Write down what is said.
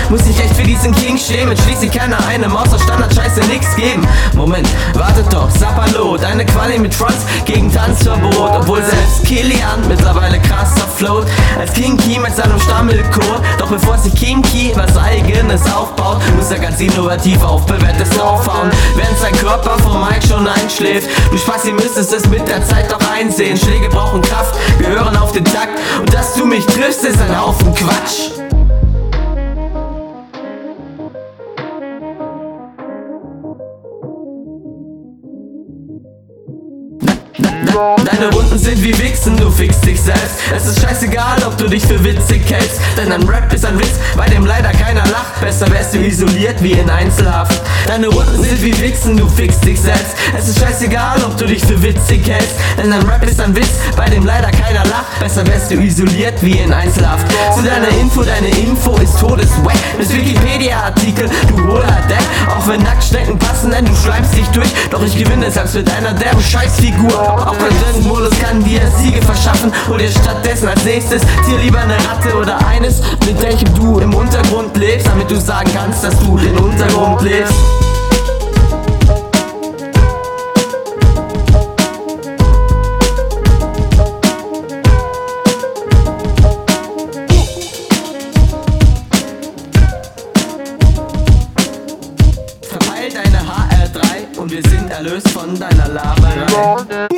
Muss ich echt für diesen King stehen, wenn schließlich keiner einem außer Standard-Scheiße nix geben? Moment, wartet doch, Sapperlo, deine Quali mit Fronts gegen Tanzverbot. Obwohl selbst Kilian mittlerweile krasser float als King Key mit seinem Stammelchor. Doch bevor sich King Key was Eigenes aufbaut, muss er ganz innovativ auf Bewährtes aufhauen, während sein Körper vom Mic schon einschläft. Du Spassi müsstest es mit der Zeit doch einsehen. Schläge brauchen Kraft, gehören auf den Takt, und dass du mich triffst, ist ein Haufen Quatsch. Deine Runden sind wie Wichsen, du fickst dich selbst. Es ist scheißegal, ob du dich für witzig hältst, denn ein Rap ist ein Witz, bei dem leider keiner lacht. Besser wärst du isoliert wie in Einzelhaft. Deine Runden sind wie Wichsen, du fickst dich selbst. Es ist scheißegal, ob du dich für witzig hältst, denn ein Rap ist ein Witz, bei dem leider keiner lacht. Besser wärst du isoliert wie in Einzelhaft. Zu deiner Info, deine Info ist todeswack. Bis Wikipedia-Artikel, du Holodeck. Auch wenn Nacktschnecken passen, denn du schleimst dich durch. Doch ich gewinne selbst mit einer derben Scheißfigur. Auch mein Modus kann dir Siege verschaffen. Hol dir stattdessen als nächstes Tier lieber eine Ratte oder eines, mit welchem du im Untergrund lebst, damit du sagen kannst, dass du den Untergrund lebst. Verpeil deine HR3 und wir sind erlöst von deiner Laberei.